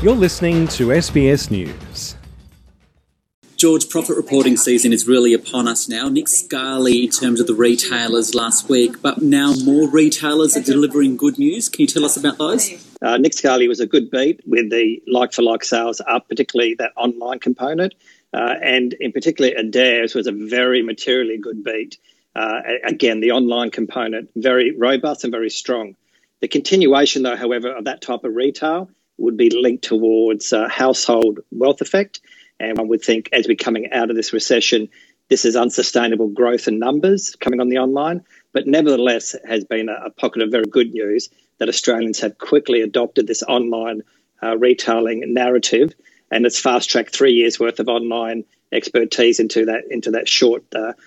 You're listening to SBS News. George, profit reporting season is really upon us now. Nick Scali in terms of the retailers last week, but now more retailers are delivering good news. Can you tell us about those? Nick Scali was a good beat with the like-for-like sales up, particularly that online component. And in particular, Adairs was a very materially good beat. Again, the online component, very robust and very strong. The continuation, though, however, of that type of retail would be linked towards household wealth effect. And one would think as we're coming out of this recession, this is unsustainable growth in numbers coming on the online. But nevertheless, it has been a pocket of very good news that Australians have quickly adopted this online retailing narrative, and it's fast-tracked 3 years' worth of online expertise into that short,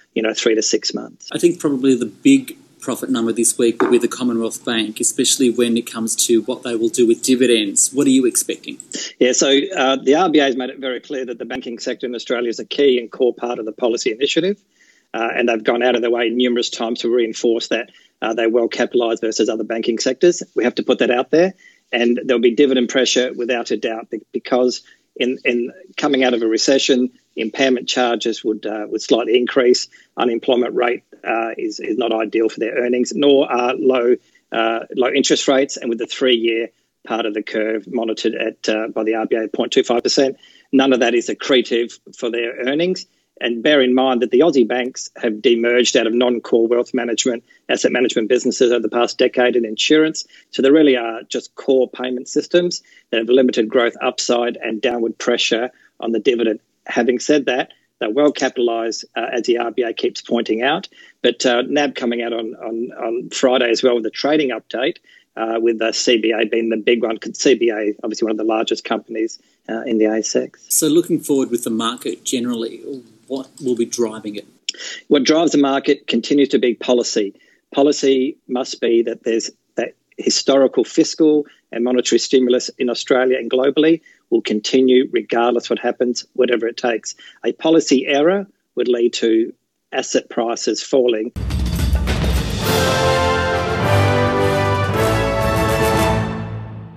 3 to 6 months. I think probably the big profit number this week will be the Commonwealth Bank, especially when it comes to what they will do with dividends. What are you expecting? Yeah, so the RBA has made it very clear that the banking sector in Australia is a key and core part of the policy initiative, and they've gone out of their way numerous times to reinforce that they're well capitalised versus other banking sectors. We have to put that out there, and there'll be dividend pressure without a doubt because in coming out of a recession, impairment charges would slightly increase. Unemployment rate is not ideal for their earnings, nor are low interest rates. And with the 3-year part of the curve monitored by the RBA at 0.25%, none of that is accretive for their earnings. And bear in mind that the Aussie banks have demerged out of non-core wealth management, asset management businesses over the past decade in insurance. So there really are just core payment systems that have limited growth upside and downward pressure on the dividend. Having said that, they're well capitalised, as the RBA keeps pointing out. But NAB coming out on Friday as well with a trading update, with the CBA being the big one. CBA, obviously one of the largest companies in the ASX. So looking forward with the market generally, what will be driving it? What drives the market continues to be policy. Policy must be that there's that historical fiscal and monetary stimulus in Australia and globally will continue regardless what happens, whatever it takes. A policy error would lead to asset prices falling.